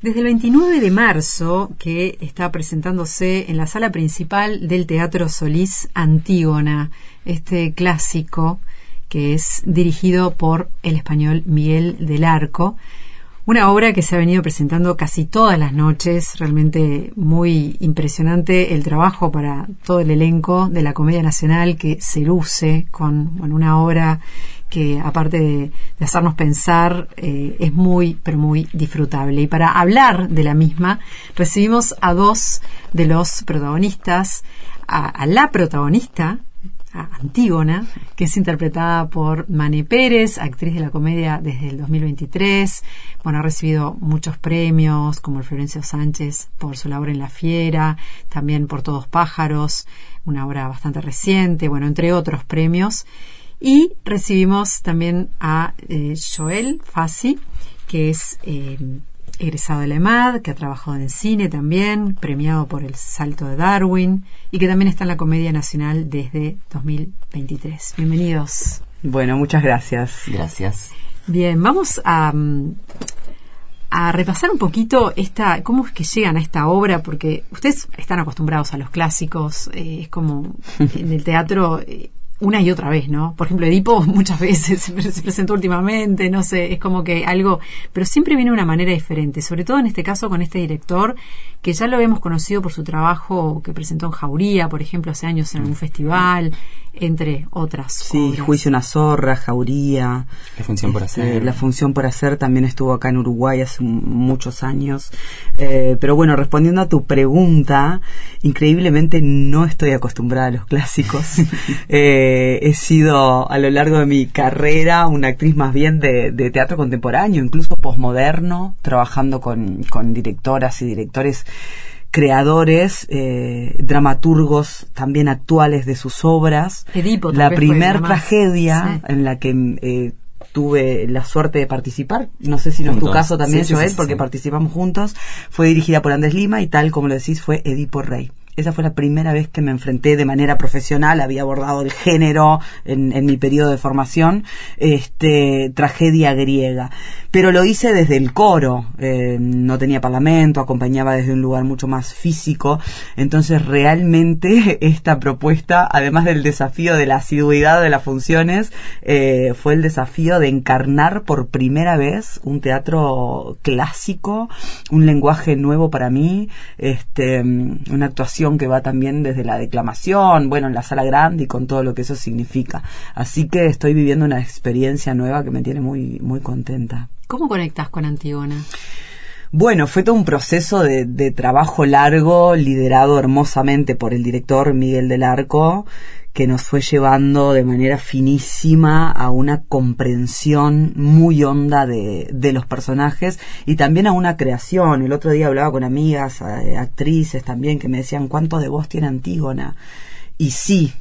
Desde el 29 de marzo, que está presentándose en la sala principal del Teatro Solís Antígona, este clásico que es dirigido por el español Miguel del Arco, una obra que se ha venido presentando casi todas las noches, realmente muy impresionante el trabajo para todo el elenco de la Comedia Nacional, que se luce con una obra que, aparte de hacernos pensar, es muy, pero muy disfrutable. Y para hablar de la misma, recibimos a dos de los protagonistas, a la protagonista, a Antígona, que es interpretada por Mané Pérez, actriz de la comedia desde el 2023. Bueno, ha recibido muchos premios, como el Florencio Sánchez por su labor en La Fiera, también por Todos Pájaros, una obra bastante reciente, bueno, entre otros premios. Y recibimos también a Joel Fassi, que es egresado de la EMAD, que ha trabajado en cine también, premiado por El Salto de Darwin, y que también está en la Comedia Nacional desde 2023. Bienvenidos. Bueno, muchas gracias. Gracias. Bien, vamos a repasar un poquito cómo es que llegan a esta obra, porque ustedes están acostumbrados a los clásicos, es como en el teatro una y otra vez, ¿no? Por ejemplo, Edipo muchas veces se presentó últimamente, no sé, es como que algo, pero siempre viene de una manera diferente, sobre todo en este caso con este director, que ya lo hemos conocido por su trabajo que presentó en Jauría, por ejemplo, hace años en un festival, entre otras. Sí, obras. Juicio una zorra, Jauría. La función por hacer. La función por hacer también estuvo acá en Uruguay hace muchos años. Pero bueno, respondiendo a tu pregunta, increíblemente no estoy acostumbrada a los clásicos. He sido a lo largo de mi carrera una actriz más bien de teatro contemporáneo, incluso posmoderno, trabajando con directoras y directores, creadores, dramaturgos también actuales de sus obras. Edipo, la primer tragedia sí, en la que tuve la suerte de participar, no sé si no es tu caso también, sí, Joel, sí, porque sí. Participamos juntos, fue dirigida por Andrés Lima y tal como lo decís fue Edipo Rey. Esa fue la primera vez que me enfrenté de manera profesional, había abordado el género en mi periodo de formación, tragedia griega. Pero lo hice desde el coro, no tenía parlamento, acompañaba desde un lugar mucho más físico, entonces realmente esta propuesta, además del desafío de la asiduidad de las funciones, fue el desafío de encarnar por primera vez un teatro clásico, un lenguaje nuevo para mí, una actuación que va también desde la declamación, bueno, en la sala grande y con todo lo que eso significa. Así que estoy viviendo una experiencia nueva que me tiene muy, muy contenta. ¿Cómo conectás con Antígona? Bueno, fue todo un proceso de trabajo largo, liderado hermosamente por el director Miguel del Arco, que nos fue llevando de manera finísima a una comprensión muy honda de los personajes y también a una creación. El otro día hablaba con amigas, actrices también, que me decían ¿cuánto de voz tiene Antígona? Y sí,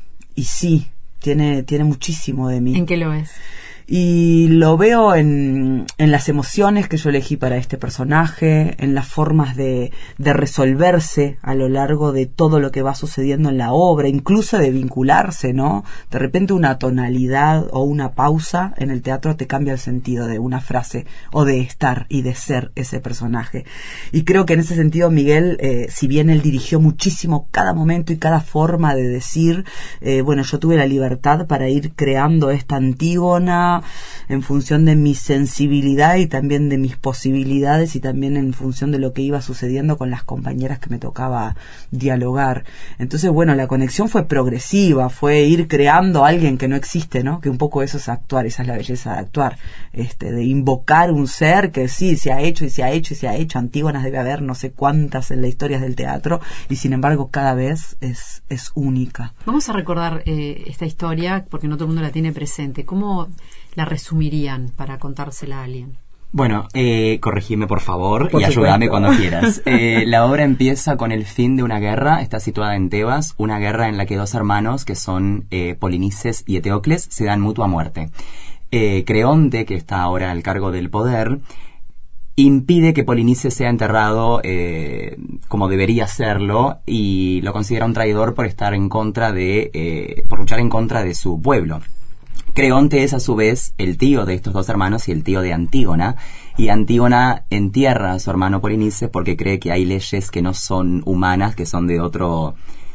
tiene muchísimo de mí. ¿En qué lo ves? Y lo veo en las emociones que yo elegí para este personaje, en las formas de resolverse a lo largo de todo lo que va sucediendo en la obra, incluso de vincularse, ¿no? De repente una tonalidad o una pausa en el teatro te cambia el sentido de una frase o de estar y de ser ese personaje. Y creo que en ese sentido Miguel, si bien él dirigió muchísimo cada momento y cada forma de decir, yo tuve la libertad para ir creando esta Antígona en función de mi sensibilidad y también de mis posibilidades y también en función de lo que iba sucediendo con las compañeras que me tocaba dialogar. Entonces, bueno, la conexión fue progresiva, fue ir creando a alguien que no existe, ¿no? Que un poco eso es actuar, esa es la belleza de actuar, de invocar un ser que sí, se ha hecho y se ha hecho y se ha hecho. Antígonas debe haber no sé cuántas en la historia del teatro y sin embargo cada vez es única. Vamos a recordar esta historia porque no todo el mundo la tiene presente. ¿Cómo la resumirían para contársela a alguien? Bueno, corregime por favor Por y supuesto. ayúdame cuando quieras. La obra empieza con el fin de una guerra, está situada en Tebas, una guerra en la que dos hermanos, que son Polinices y Eteocles, se dan mutua muerte. Creonte, que está ahora al cargo del poder, impide que Polinices sea enterrado como debería serlo y lo considera un traidor por estar en contra por luchar en contra de su pueblo. Creonte es a su vez el tío de estos dos hermanos y el tío de Antígona, y Antígona entierra a su hermano Polinices porque cree que hay leyes que no son humanas, que son de otro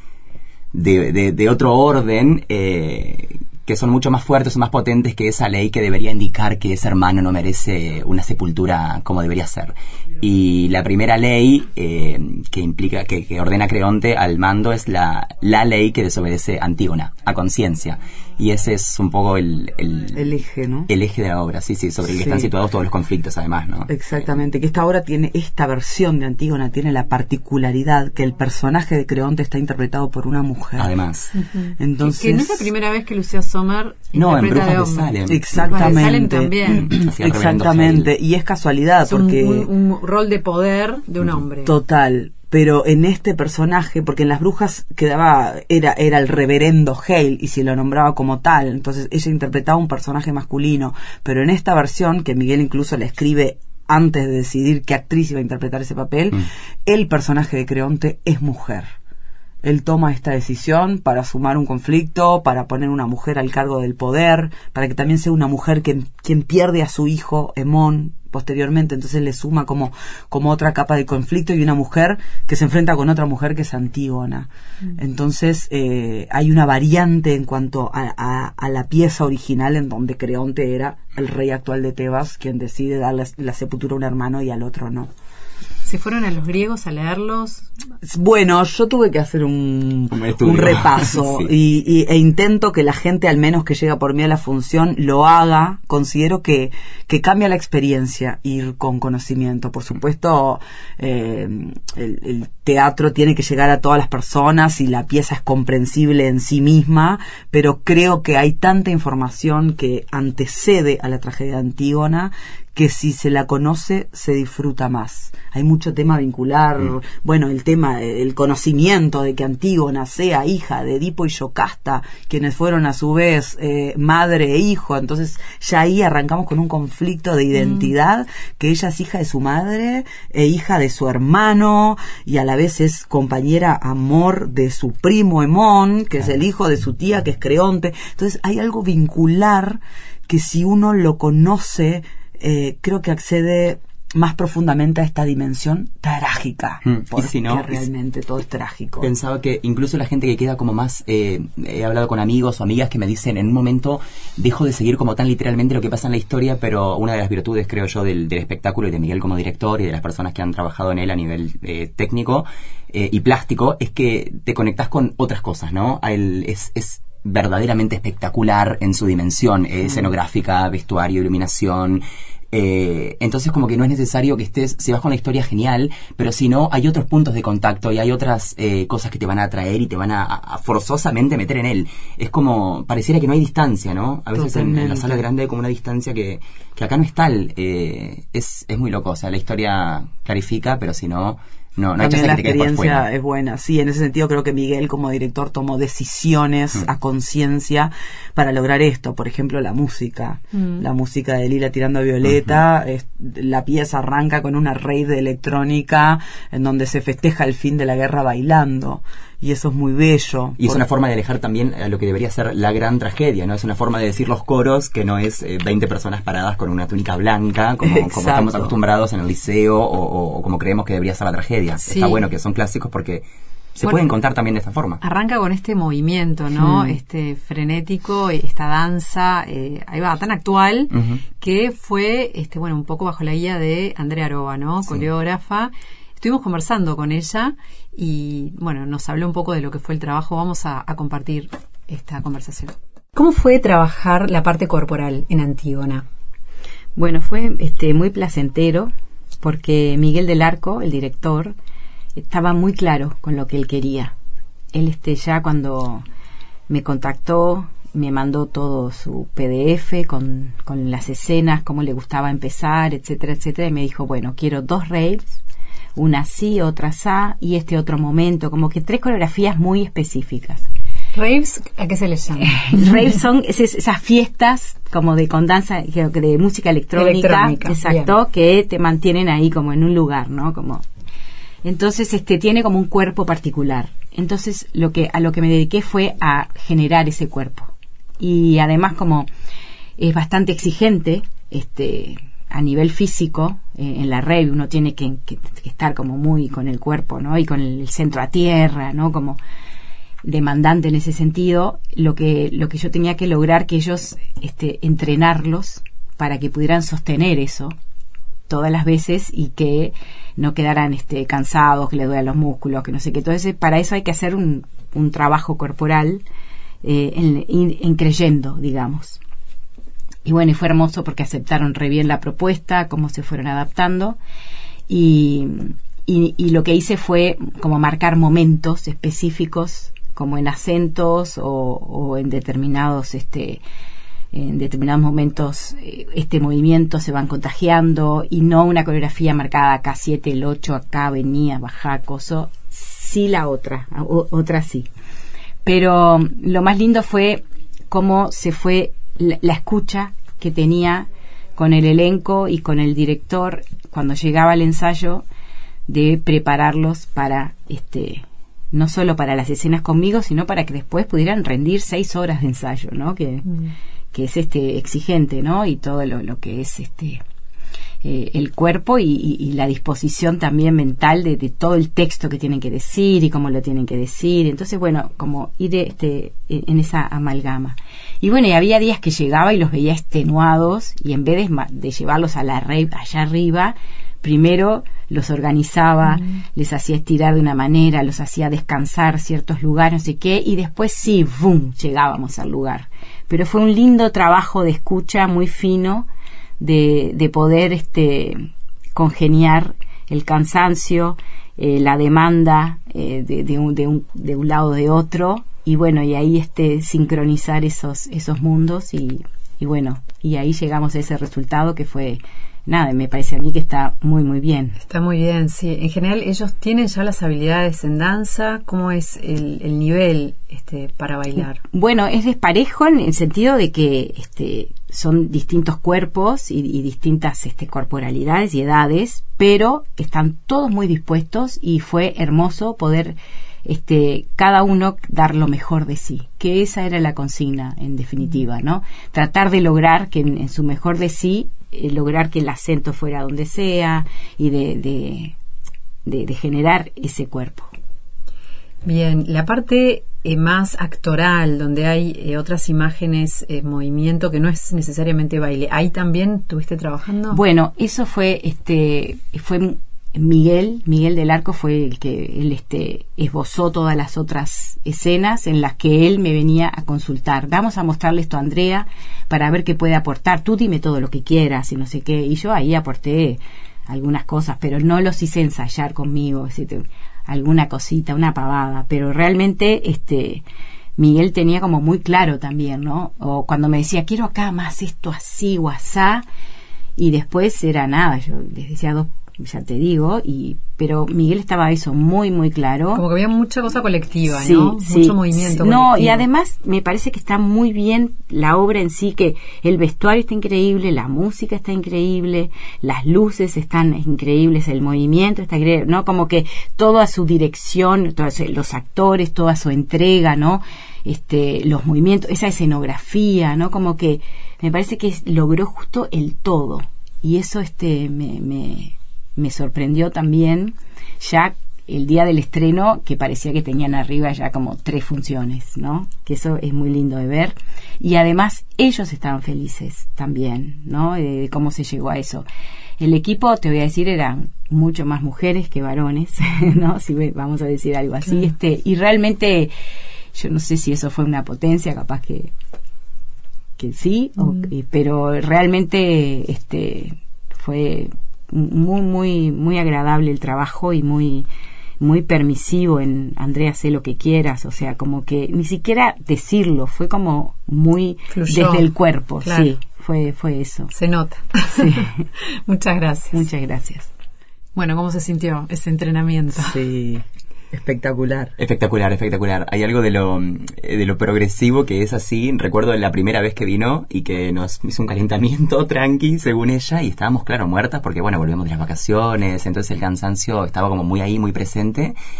orden, que son mucho más fuertes o más potentes que esa ley que debería indicar que ese hermano no merece una sepultura como debería ser. Y la primera ley que implica, que ordena Creonte al mando es la ley que desobedece Antígona, a conciencia. Y ese es un poco el eje, ¿no? El eje de la obra, sí, sobre el que están situados todos los conflictos, además, ¿no? Exactamente, que esta obra tiene, esta versión de Antígona tiene la particularidad que el personaje de Creonte está interpretado por una mujer. Además. Entonces, que no es la primera vez que Lucía Sommer no, en interpreta Brujas de de hombre. Salem. Exactamente. De Salem también. Exactamente, y es casualidad Es porque un rol de poder de un hombre. total. Pero en este personaje, porque en Las Brujas era el reverendo Hale y se lo nombraba como tal, entonces ella interpretaba un personaje masculino, pero en esta versión, que Miguel incluso la escribe antes de decidir qué actriz iba a interpretar ese papel, el personaje de Creonte es mujer. Él toma esta decisión para sumar un conflicto, para poner una mujer al cargo del poder, para que también sea una mujer quien pierde a su hijo, Hemón, posteriormente, entonces le suma como otra capa de conflicto, y una mujer que se enfrenta con otra mujer que es Antígona. Entonces hay una variante en cuanto a la pieza original, en donde Creonte era el rey actual de Tebas, quien decide darle la sepultura a un hermano y al otro no. ¿Se fueron a los griegos a leerlos? Bueno, yo tuve que hacer un repaso sí. e intento que la gente, al menos que llega por mí a la función, lo haga. Considero que cambia la experiencia ir con conocimiento. Por supuesto, el teatro tiene que llegar a todas las personas y la pieza es comprensible en sí misma, pero creo que hay tanta información que antecede a la tragedia de Antígona que si se la conoce se disfruta más. Hay mucho tema vincular, bueno, el conocimiento de que Antígona sea hija de Edipo y Yocasta, quienes fueron a su vez madre e hijo, entonces ya ahí arrancamos con un conflicto de identidad, que ella es hija de su madre e hija de su hermano, y a la vez es compañera amor de su primo Hemón, que es el hijo de su tía, que es Creonte. Entonces hay algo vincular que si uno lo conoce, creo que accede más profundamente a esta dimensión trágica, porque si no, realmente todo es trágico. Pensaba que incluso la gente que queda como más, he hablado con amigos o amigas que me dicen, en un momento dejo de seguir como tan literalmente lo que pasa en la historia, pero una de las virtudes, creo yo, del espectáculo y de Miguel como director y de las personas que han trabajado en él a nivel técnico y plástico, es que te conectás con otras cosas, ¿no? Es verdaderamente espectacular en su dimensión escenográfica, vestuario, iluminación. Entonces como que no es necesario que estés, si vas con la historia, genial, pero si no, hay otros puntos de contacto y hay otras cosas que te van a atraer y te van a forzosamente meter en él. Es como, pareciera que no hay distancia, ¿no? A veces en la sala grande hay como una distancia que acá no es tal. Es muy loco, o sea, la historia clarifica, pero si no... No hay también chance la que te quedes por fuera. experiencia es buena. Sí, en ese sentido creo que Miguel como director tomó decisiones a conciencia para lograr esto. Por ejemplo, la música. La música de Lila tirando a Violeta. La pieza arranca con una rave de electrónica en donde se festeja el fin de la guerra bailando. Y eso es muy bello. Y es una forma de alejar también a lo que debería ser la gran tragedia, ¿no? Es una forma de decir los coros que no es 20 personas paradas con una túnica blanca, como estamos acostumbrados en el liceo o como creemos que debería ser la tragedia. Sí. Está bueno que son clásicos porque se pueden contar también de esta forma. Arranca con este movimiento, ¿no? Frenético, esta danza, ahí va, tan actual, que fue, un poco bajo la guía de Andrea Aroba, ¿no? Sí. Coreógrafa. Estuvimos conversando con ella y, nos habló un poco de lo que fue el trabajo. Vamos a compartir esta conversación. ¿Cómo fue trabajar la parte corporal en Antígona? Bueno, fue muy placentero porque Miguel del Arco, el director, estaba muy claro con lo que él quería. Él ya cuando me contactó, me mandó todo su PDF con las escenas, cómo le gustaba empezar, etcétera, etcétera, y me dijo, quiero 2 raves, una así, otra así, y este otro momento, como que 3 coreografías muy específicas. ¿Raves a qué se les llama? Raves son esas fiestas como con danza, de música electrónica, exacto, bien, que te mantienen ahí como en un lugar, ¿no? Como entonces tiene como un cuerpo particular. Entonces a lo que me dediqué fue a generar ese cuerpo. y además como es bastante exigente, a nivel físico, en la rave uno tiene que estar como muy con el cuerpo, ¿no? Y con el centro a tierra, ¿no? Como demandante en ese sentido. Lo que yo tenía que lograr que ellos, entrenarlos para que pudieran sostener eso todas las veces y que no quedaran cansados, que les duelan los músculos, que no sé qué. Entonces, para eso hay que hacer un trabajo corporal en creyendo, digamos. Y bueno, y fue hermoso porque aceptaron re bien la propuesta, cómo se fueron adaptando. Y lo que hice fue como marcar momentos específicos, como en acentos o en determinados momentos este movimiento se van contagiando, y no una coreografía marcada acá 7, el 8, acá venía, bajá, coso, sí la otra sí. Pero lo más lindo fue cómo se fue la escucha que tenía con el elenco y con el director cuando llegaba el ensayo, de prepararlos para no solo para las escenas conmigo, sino para que después pudieran rendir 6 horas de ensayo, ¿no? Que es exigente, ¿no? Y todo lo que es el cuerpo y la disposición también mental de todo el texto que tienen que decir y cómo lo tienen que decir. Entonces, bueno, como ir en esa amalgama. Y bueno, y había días que llegaba y los veía extenuados, y en vez de llevarlos a la rave allá arriba, primero los organizaba, les hacía estirar de una manera, los hacía descansar ciertos lugares, no sé qué, y después sí, ¡boom!, llegábamos al lugar. Pero fue un lindo trabajo de escucha muy fino, de poder congeniar el cansancio, la demanda de un lado de otro, y bueno, y ahí sincronizar esos mundos, y bueno, y ahí llegamos a ese resultado que fue, nada, me parece a mí que está muy muy bien. Está muy bien, sí. En general ellos tienen ya las habilidades en danza. ¿Cómo es el nivel para bailar? Bueno, es desparejo en el sentido de que son distintos cuerpos y distintas corporalidades y edades, pero están todos muy dispuestos, y fue hermoso poder cada uno dar lo mejor de sí, que esa era la consigna en definitiva, ¿no? Tratar de lograr que en su mejor de sí, lograr que el acento fuera donde sea, y de generar ese cuerpo. Bien, la parte más actoral, donde hay otras imágenes, movimiento, que no es necesariamente baile, ¿ahí también estuviste trabajando? Bueno, eso fue Miguel del Arco, fue el que él esbozó todas las otras escenas en las que él me venía a consultar. Vamos a mostrarle esto a Andrea para ver qué puede aportar. Tú dime todo lo que quieras y no sé qué. Y yo ahí aporté algunas cosas, pero no los hice ensayar conmigo, alguna cosita, una pavada. Pero realmente Miguel tenía como muy claro también, ¿no? O cuando me decía, quiero acá más esto así o asá, y después era nada, yo les decía dos, ya te digo, pero Miguel estaba eso muy muy claro, como que había mucha cosa colectiva, sí, ¿no? Sí, mucho movimiento sí, colectivo. no, y además me parece que está muy bien la obra en sí, que el vestuario está increíble, la música está increíble, las luces están increíbles, el movimiento está increíble, ¿no? Como que toda su dirección, todos los actores, toda su entrega, ¿no? Los movimientos, esa escenografía, ¿no? Como que me parece que logró justo el todo, y eso me sorprendió también ya el día del estreno, que parecía que tenían arriba ya como 3 funciones, ¿no? Que eso es muy lindo de ver. Y además ellos estaban felices también, ¿no? De cómo se llegó a eso. El equipo, te voy a decir, eran mucho más mujeres que varones, ¿no? Si vamos a decir algo así. Y realmente, yo no sé si eso fue una potencia, capaz que sí, pero realmente fue muy muy muy agradable el trabajo, y muy muy permisivo en Andrea, sé lo que quieras, o sea, como que ni siquiera decirlo, fue como muy fluyó desde el cuerpo, claro. Sí, fue eso. Se nota. Sí. Muchas gracias. Muchas gracias. Bueno, ¿cómo se sintió ese entrenamiento? Sí. Espectacular. Espectacular. Hay algo de lo progresivo que es así. Recuerdo la primera vez que vino y que nos hizo un calentamiento tranqui, según ella, y estábamos, claro, muertas porque, bueno, volvemos de las vacaciones, entonces el cansancio estaba como muy ahí, muy presente.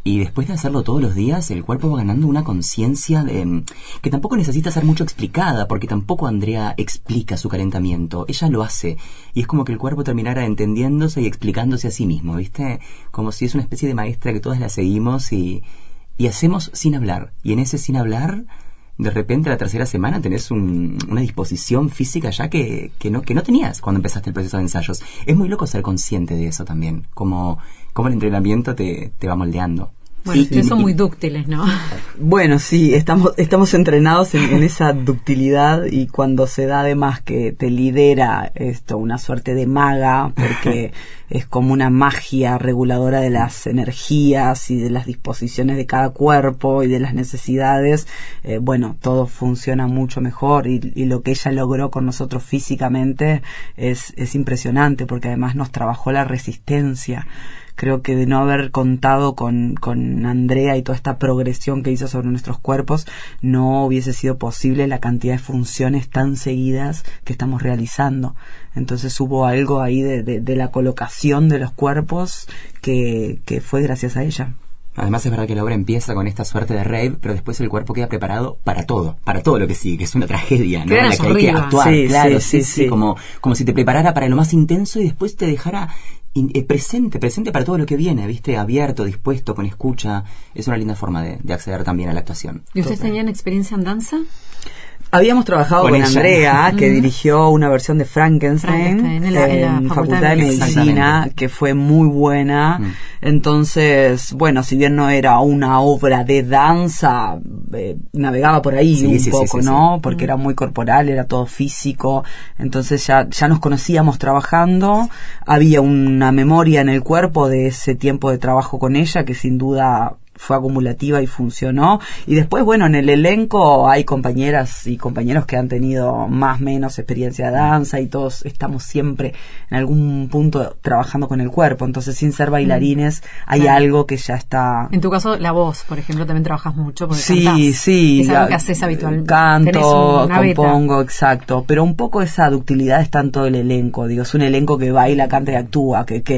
Y después de hacerlo todos los días, el cuerpo va ganando una conciencia que tampoco necesita ser mucho explicada, porque tampoco Andrea explica su calentamiento, ella lo hace. Y es como que el cuerpo terminara entendiéndose y explicándose a sí mismo, ¿viste? Como si es una especie de maestra que todas la seguimos y hacemos sin hablar. Y en ese sin hablar, de repente la tercera semana tenés una disposición física ya que no tenías cuando empezaste el proceso de ensayos. Es muy loco ser consciente de eso también, como el entrenamiento te va moldeando. Bueno, ustedes son muy dúctiles, ¿no? Bueno, sí, estamos entrenados en esa ductilidad, y cuando se da además que te lidera esto, una suerte de maga, porque es como una magia reguladora de las energías y de las disposiciones de cada cuerpo y de las necesidades, bueno, todo funciona mucho mejor, y lo que ella logró con nosotros físicamente es impresionante, porque además nos trabajó la resistencia. Creo que de no haber contado con Andrea y toda esta progresión que hizo sobre nuestros cuerpos, no hubiese sido posible la cantidad de funciones tan seguidas que estamos realizando. Entonces hubo algo ahí de la colocación de los cuerpos que fue gracias a ella. Además es verdad que la obra empieza con esta suerte de rave, pero después el cuerpo queda preparado para todo lo que sigue, que es una tragedia, ¿no? En la que hay que actuar, sí, claro, sí. Como si te preparara para lo más intenso y después te dejara presente para todo lo que viene, ¿viste? Abierto, dispuesto, con escucha. Es una linda forma de acceder también a la actuación. ¿Y ustedes tenían experiencia en danza? Habíamos trabajado con Andrea, que dirigió una versión de Frankenstein en la Facultad de Medicina, que fue muy buena. Entonces, bueno, si bien no era una obra de danza, navegaba por ahí un poco, ¿no? Porque era muy corporal, era todo físico. Entonces ya nos conocíamos trabajando. Había una memoria en el cuerpo de ese tiempo de trabajo con ella que sin duda fue acumulativa y funcionó. Y después, bueno, en el elenco hay compañeras y compañeros que han tenido más o menos experiencia de danza, y todos estamos siempre en algún punto trabajando con el cuerpo. Entonces, sin ser bailarines, hay algo que ya está. En tu caso, la voz, por ejemplo, también trabajas mucho porque sí, cantás. Sí, es algo que haces habitualmente. Canto, compongo, exacto. Pero un poco esa ductilidad está en todo el elenco. Digo, es un elenco que baila, canta y actúa, que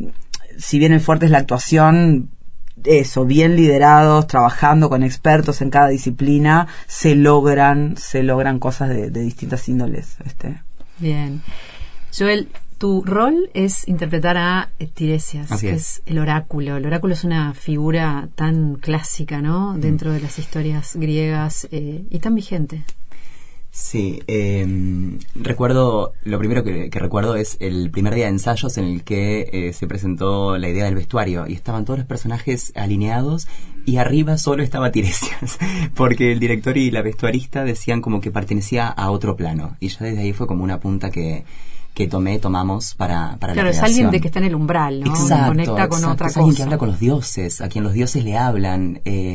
si bien el fuerte es la actuación, eso, bien liderados, trabajando con expertos en cada disciplina, se logran cosas de distintas índoles. Bien. Joel, tu rol es interpretar a Tiresias, que es el oráculo. El oráculo es una figura tan clásica, ¿no? Dentro de las historias griegas, y tan vigente. Sí, recuerdo, lo primero que recuerdo es el primer día de ensayos en el que se presentó la idea del vestuario, y estaban todos los personajes alineados y arriba solo estaba Tiresias, porque el director y la vestuarista decían como que pertenecía a otro plano, y ya desde ahí fue como una punta que tomamos para la creación. Claro, es alguien de que está en el umbral, ¿no? Exacto, conecta con otra es cosa. Alguien que habla con los dioses, a quien los dioses le hablan.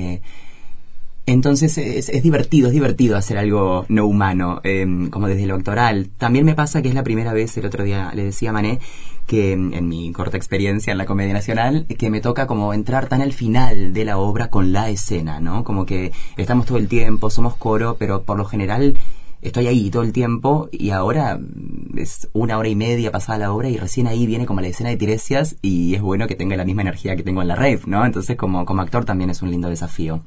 Entonces es divertido hacer algo no humano, como desde lo actoral. También me pasa que es la primera vez, el otro día le decía a Mané, que en mi corta experiencia en la Comedia Nacional, que me toca como entrar tan al final de la obra con la escena, ¿no? Como que estamos todo el tiempo, somos coro, pero por lo general estoy ahí todo el tiempo, y ahora es 1 hora y media pasada la obra y recién ahí viene como la escena de Tiresias, y es bueno que tenga la misma energía que tengo en la rave, ¿no? Entonces como actor también es un lindo desafío.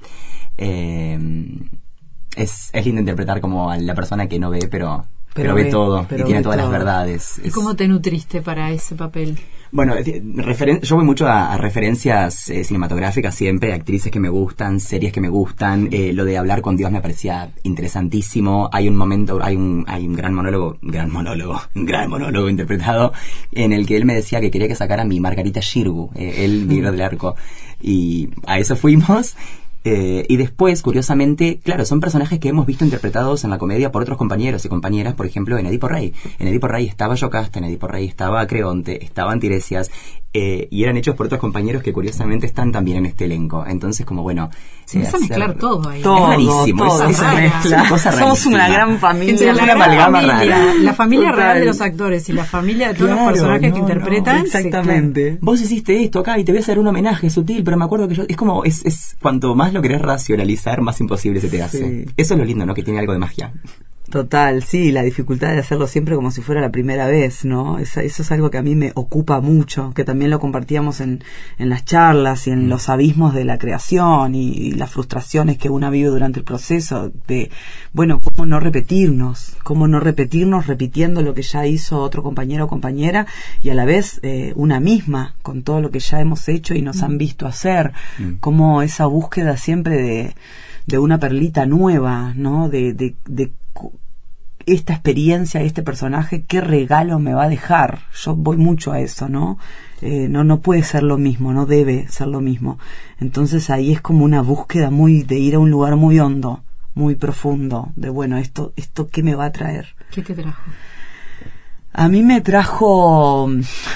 Es lindo interpretar como a la persona que no ve, pero ve todo, y tiene todas las verdades. ¿Y cómo te nutriste para ese papel? Bueno, yo voy mucho a referencias cinematográficas siempre, actrices que me gustan, series que me gustan. Lo de hablar con Dios me parecía interesantísimo. Hay un momento, hay un gran monólogo interpretado en el que él me decía que quería que sacara mi Margarita Xirgu, él, Miguel del Arco, y a eso fuimos. Y después, curiosamente, claro, son personajes que hemos visto interpretados en la comedia por otros compañeros y compañeras. Por ejemplo, en Edipo Rey. En Edipo Rey estaba Yocasta, en Edipo Rey estaba Creonte, estaban Tiresias, y eran hechos por otros compañeros que curiosamente están también en este elenco. Entonces, como bueno, se empieza a mezclar todo ahí. Es rarísimo, todo es una cosa rarísima. Somos una gran familia. Una amalgama rara. La familia real de los actores y la familia de todos los personajes que interpretan. Exactamente. Vos hiciste esto acá y te voy a hacer un homenaje sutil, pero me acuerdo que es como, cuanto más lo querés racionalizar, más imposible se te hace. Sí. Eso es lo lindo, ¿no? Que tiene algo de magia. Total, sí, la dificultad de hacerlo siempre como si fuera la primera vez, ¿no? Eso es algo que a mí me ocupa mucho, que también lo compartíamos en las charlas y en los abismos de la creación y las frustraciones que una vive durante el proceso de, bueno, cómo no repetirnos repitiendo lo que ya hizo otro compañero o compañera y a la vez una misma con todo lo que ya hemos hecho y nos han visto hacer, como esa búsqueda siempre de una perlita nueva, ¿no? De esta experiencia, este personaje, qué regalo me va a dejar. Yo voy mucho a eso, ¿no? No puede ser lo mismo, no debe ser lo mismo. Entonces ahí es como una búsqueda de ir a un lugar muy hondo, muy profundo, de bueno, esto ¿qué me va a traer? ¿Qué te trajo? A mí me trajo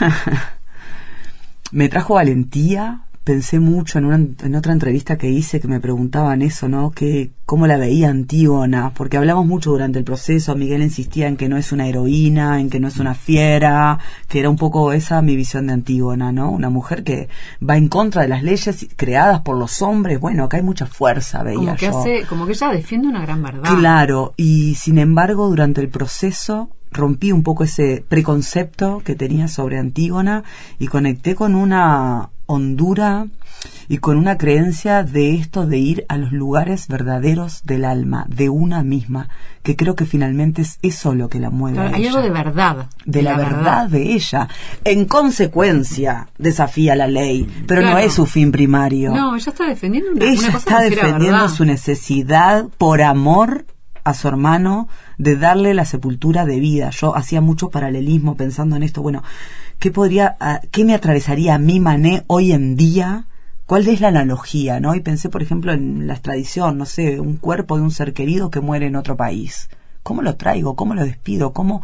valentía. Pensé mucho en otra entrevista que hice que me preguntaban eso, ¿no? ¿Cómo la veía Antígona? Porque hablamos mucho durante el proceso, Miguel insistía en que no es una heroína, en que no es una fiera, que era un poco esa mi visión de Antígona, ¿no? Una mujer que va en contra de las leyes creadas por los hombres. Bueno, acá hay mucha fuerza, veía yo. Como que ella defiende una gran verdad. Claro, y sin embargo durante el proceso rompí un poco ese preconcepto que tenía sobre Antígona y conecté con una hondura y con una creencia de esto de ir a los lugares verdaderos del alma, de una misma, que creo que finalmente es eso lo que la mueve. Claro, a hay ella. algo de verdad. De la verdad de ella. En consecuencia, desafía la ley, pero claro. No es su fin primario. No, ella está defendiendo una Ella cosa está defendiendo su necesidad por amor a su hermano de darle la sepultura de vida. Yo hacía mucho paralelismo pensando en esto. Bueno, ¿qué me atravesaría a mí, Mané, hoy en día? ¿Cuál es la analogía, no? Y pensé, por ejemplo, en la extradición, no sé, un cuerpo de un ser querido que muere en otro país. ¿Cómo lo traigo? ¿Cómo lo despido? ¿Cómo?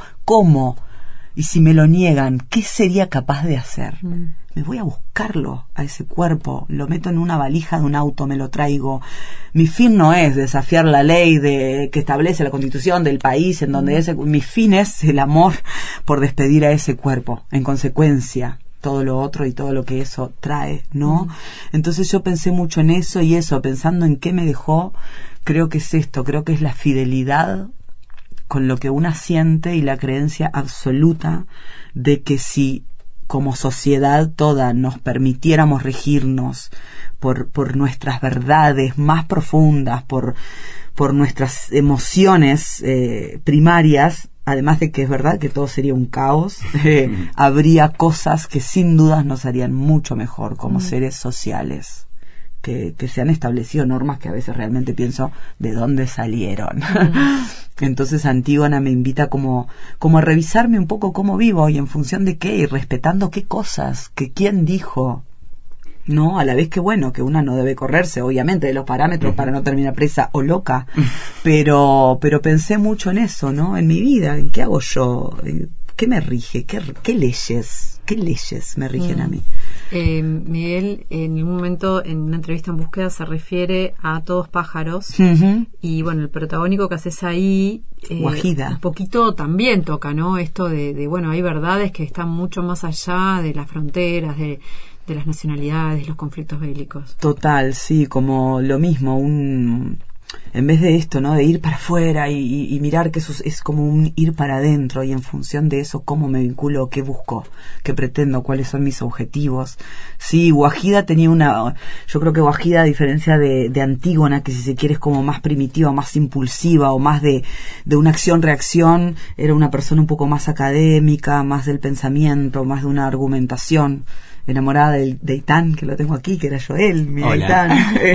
Y si me lo niegan, ¿qué sería capaz de hacer? Me voy a buscarlo a ese cuerpo, lo meto en una valija de un auto, me lo traigo. Mi fin no es desafiar la ley que establece la Constitución del país en donde mi fin es el amor por despedir a ese cuerpo. En consecuencia, todo lo otro y todo lo que eso trae, ¿no? Entonces yo pensé mucho en eso y eso, pensando en qué me dejó, creo que es esto, creo que es la fidelidad con lo que una siente y la creencia absoluta de que si como sociedad toda nos permitiéramos regirnos por nuestras verdades más profundas, por nuestras emociones primarias, además de que es verdad que todo sería un caos, habría cosas que sin dudas nos harían mucho mejor como seres sociales. Que se han establecido normas que a veces realmente pienso de dónde salieron. Entonces Antígona me invita como a revisarme un poco cómo vivo y en función de qué y respetando qué cosas, que quién dijo, no, a la vez que bueno, que una no debe correrse obviamente de los parámetros para no terminar presa o loca, pero pensé mucho en eso, ¿no? En mi vida, en qué hago yo, qué me rige, qué leyes me rigen a mí. Miguel, en un momento en una entrevista en Búsqueda se refiere a Todos pájaros y bueno, el protagónico que haces ahí Guajida. Un poquito también toca, ¿no? Esto de bueno, hay verdades que están mucho más allá de las fronteras, de las nacionalidades, los conflictos bélicos. Total, sí, como lo mismo, en vez de esto, ¿no? De ir para afuera y mirar que eso es como un ir para adentro y en función de eso cómo me vinculo, qué busco, qué pretendo, cuáles son mis objetivos. Sí, Guajida tenía yo creo que Guajida, a diferencia de Antígona, que si se quiere es como más primitiva, más impulsiva o más de una acción-reacción, era una persona un poco más académica, más del pensamiento, más de una argumentación. Enamorada de Itán, que lo tengo aquí, que era Joel, mi Itán.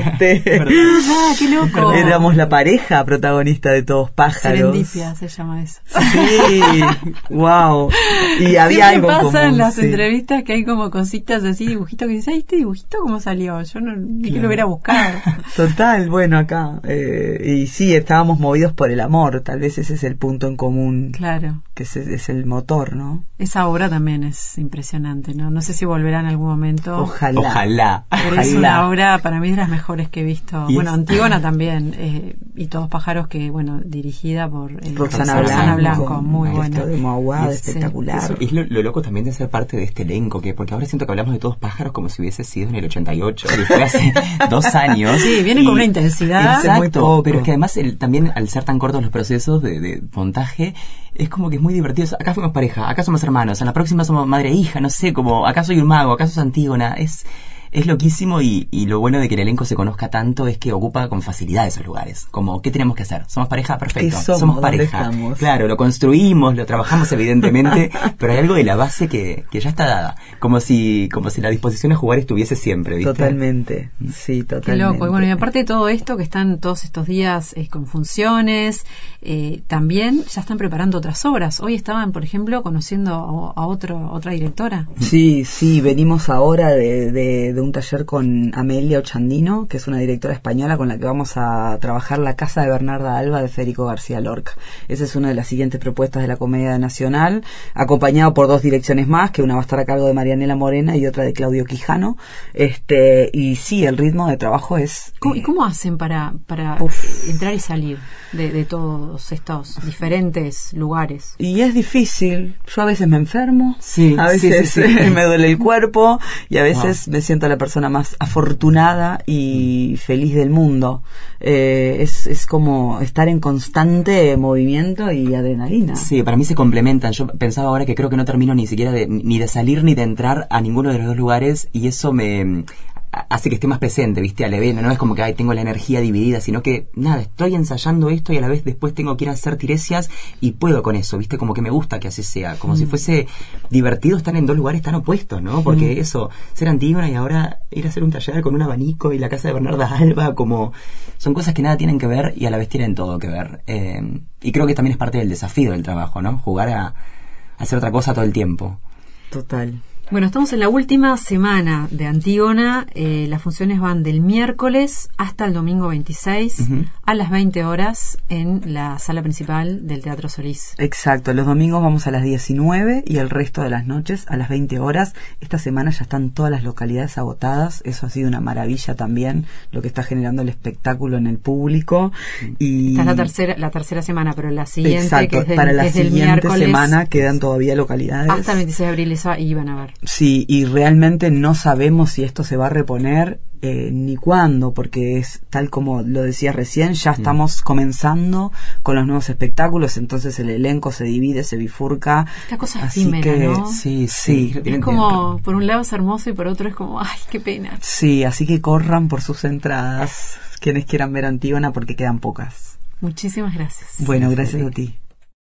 ¡Qué loco! Éramos la pareja protagonista de Todos pájaros. Serendipia se llama eso. Sí, wow. Y había algo pasa común, en las sí. entrevistas que hay como cositas así, dibujitos que dices, ay, ¿este dibujito cómo salió? Yo ni que lo hubiera buscado. Total, bueno, acá. Y sí, estábamos movidos por el amor, tal vez ese es el punto en común. Claro. que es el motor, ¿no? Esa obra también es impresionante, ¿no? No sé si volverá en algún momento. Ojalá. Pero es una obra, para mí, de las mejores que he visto. Bueno, Antígona también, y Todos pájaros, que, bueno, dirigida por Roxana Blanco, muy buena. De Moaguada, espectacular. Es lo loco también de ser parte de este elenco, porque ahora siento que hablamos de Todos pájaros como si hubiese sido en el 88, y fue hace 2 años. Sí, vienen con una intensidad. Exacto, pero es que además también al ser tan cortos los procesos de montaje, es como que es muy divertido. Acá fuimos pareja, acá somos hermanos, en la próxima somos madre e hija, no sé, como acá soy un mago, acá sos Antígona. Es loquísimo, y lo bueno de que el elenco se conozca tanto es que ocupa con facilidad esos lugares. Como, ¿qué tenemos que hacer? ¿Somos pareja? Perfecto. Somos pareja. Claro, lo construimos, lo trabajamos evidentemente, pero hay algo de la base que ya está dada. Como si la disposición a jugar estuviese siempre, ¿viste? Totalmente, sí, totalmente. Qué loco. Y bueno, y aparte de todo esto, que están todos estos días con funciones, también ya están preparando otras obras. Hoy estaban, por ejemplo, conociendo a otra directora. Sí, venimos ahora de un taller con Amelia Ochandino, que es una directora española con la que vamos a trabajar La Casa de Bernarda Alba de Federico García Lorca. Esa es una de las siguientes propuestas de la Comedia Nacional, acompañado por 2 direcciones más, que una va a estar a cargo de Marianela Morena y otra de Claudio Quijano. Y sí, el ritmo de trabajo es... ¿Y cómo hacen para entrar y salir de todos estos diferentes lugares? Y es difícil. Yo a veces me enfermo, sí, a veces sí. me duele el cuerpo, y a veces me siento la persona más afortunada y feliz del mundo. Es como estar en constante movimiento y adrenalina. Sí, para mí se complementan. Yo pensaba ahora que creo que no termino ni siquiera ni de salir ni de entrar a ninguno de los 2 lugares, y eso me hace que esté más presente, ¿viste? Al evento, no es como que tengo la energía dividida, sino que nada, estoy ensayando esto y a la vez después tengo que ir a hacer tiresias y puedo con eso, ¿viste? Como que me gusta que así sea, como si fuese divertido estar en 2 lugares tan opuestos, ¿no? Porque eso, ser Antígona y ahora ir a hacer un taller con un abanico y la casa de Bernarda Alba, como son cosas que nada tienen que ver y a la vez tienen todo que ver. Y creo que también es parte del desafío del trabajo, ¿no? Jugar a hacer otra cosa todo el tiempo. Total. Bueno, estamos en la última semana de Antígona. Las funciones van del miércoles hasta el domingo 26 a las 20 horas en la sala principal del Teatro Solís. Exacto, los domingos vamos a las 19 y el resto de las noches a las 20 horas. Esta semana ya están todas las localidades agotadas. Eso ha sido una maravilla también, lo que está generando el espectáculo en el público. Y esta es la tercera semana, pero la siguiente, exacto, que para la es del siguiente miércoles, semana quedan todavía localidades. Hasta el 26 de abril iban a ver. Sí, y realmente no sabemos si esto se va a reponer ni cuándo, porque es tal como lo decías recién, ya estamos comenzando con los nuevos espectáculos, entonces el elenco se divide, se bifurca. Esta cosa efímera, ¿no? Sí. Es como, por un lado es hermoso y por otro es como, ay, qué pena. Sí, así que corran por sus entradas, quienes quieran ver Antígona, porque quedan pocas. Muchísimas gracias. Bueno, gracias a ti.